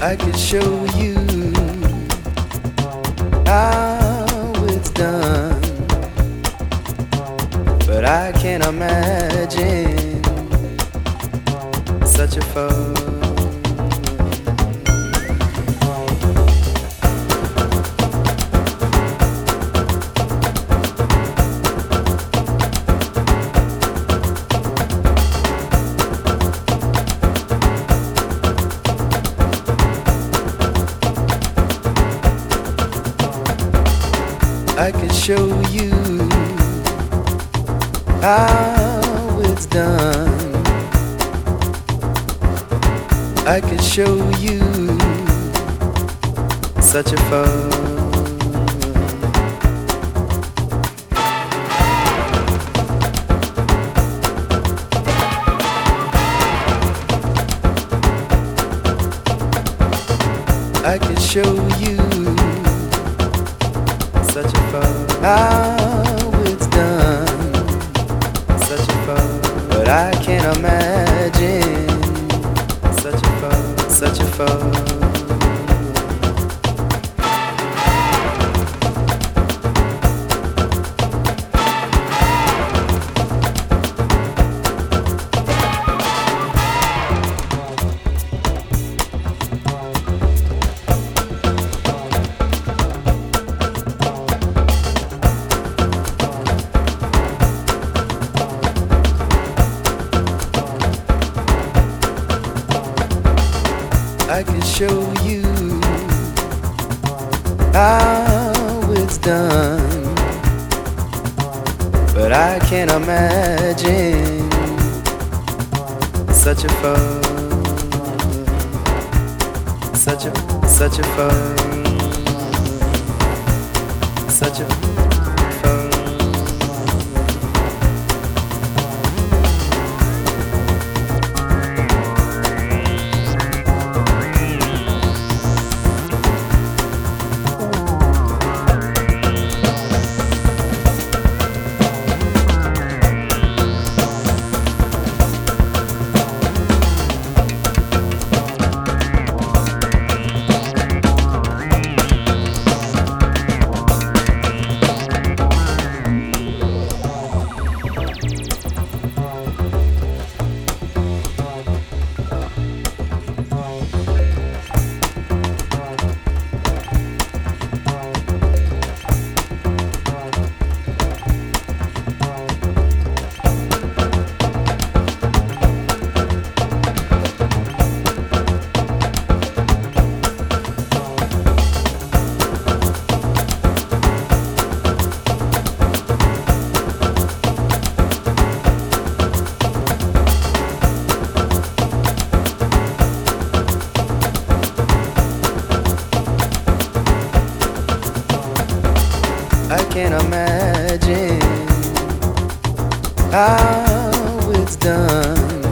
I could show you how it's done, but I can't imagine such a fun. I could show you how it's done. I could show you such a fun. I could show you such a fun, how it's done, such a fun, but I can't imagine such a fun, such a fun. I could show you how it's done, but I can't imagine such a fun, such a fun, such a fun. I can't imagine how it's done,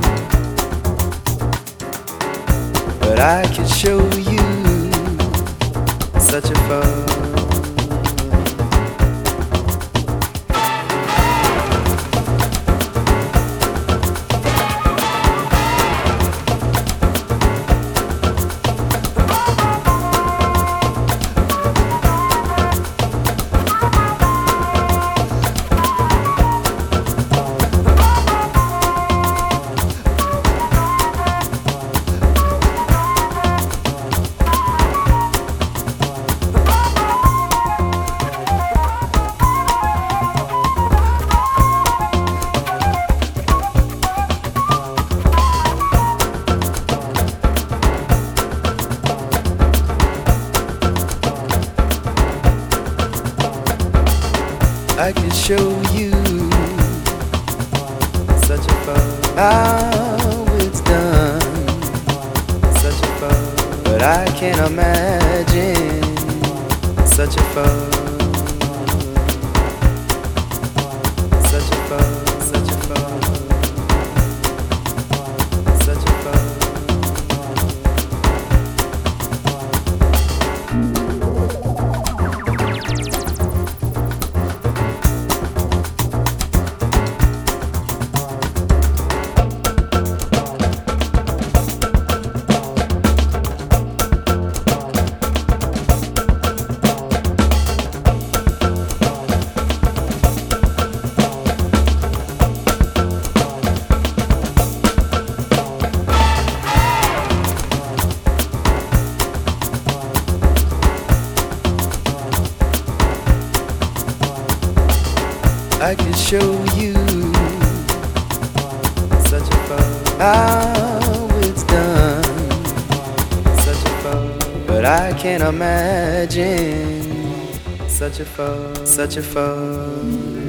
but I could show you such a fun. I could show you such a fun, how it's done, such a fun, but I can't imagine such a fun, such a fun, such a fun, such a fun. show you such a fun how it's done. Such a fun, but I can't imagine such a fun, such a fun.